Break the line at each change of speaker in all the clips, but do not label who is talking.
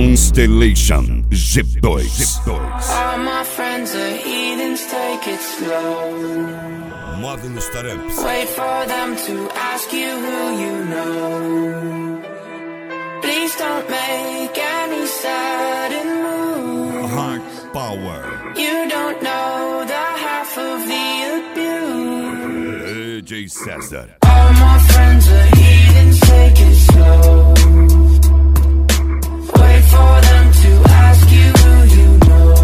Constellation G2.
All my friends are heathens, take it slow.
Módulos Taramps.
Wait for them to ask you who you know. Please don't make any sudden move.
Hard Power.
You don't know the half of the abuse.
DJ César.
All my friends are heathens, take it slow. Wait for them to ask you who you know.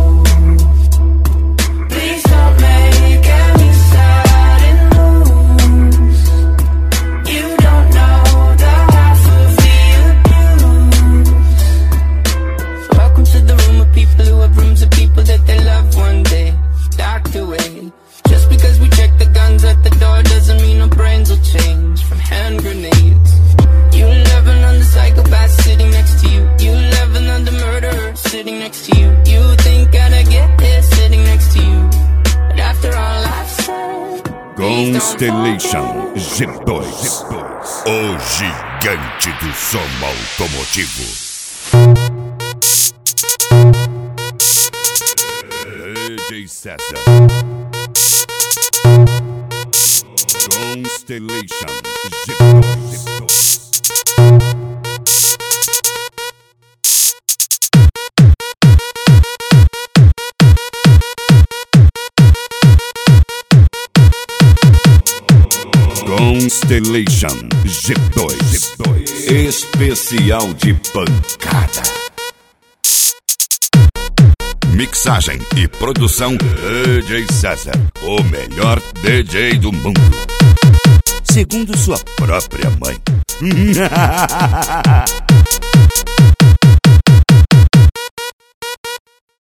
Please don't make any sudden moves. You don't know the half of the abuse. Welcome to the room of people who have rooms of people that they love one day docked away. Just because we check the guns at the door doesn't mean our brains will change from hand grenades. You laughing on the psychopath sitting next to you. You laughing on the murderer sitting next to you. You think I'd get here sitting next to you. But after all I've said,
Constellation G2. O gigante do som automotivo. DJ César. Constellation G2. Constellation G2. Especial de pancada. Mixagem e produção DJ César, o melhor DJ do mundo, segundo sua própria mãe.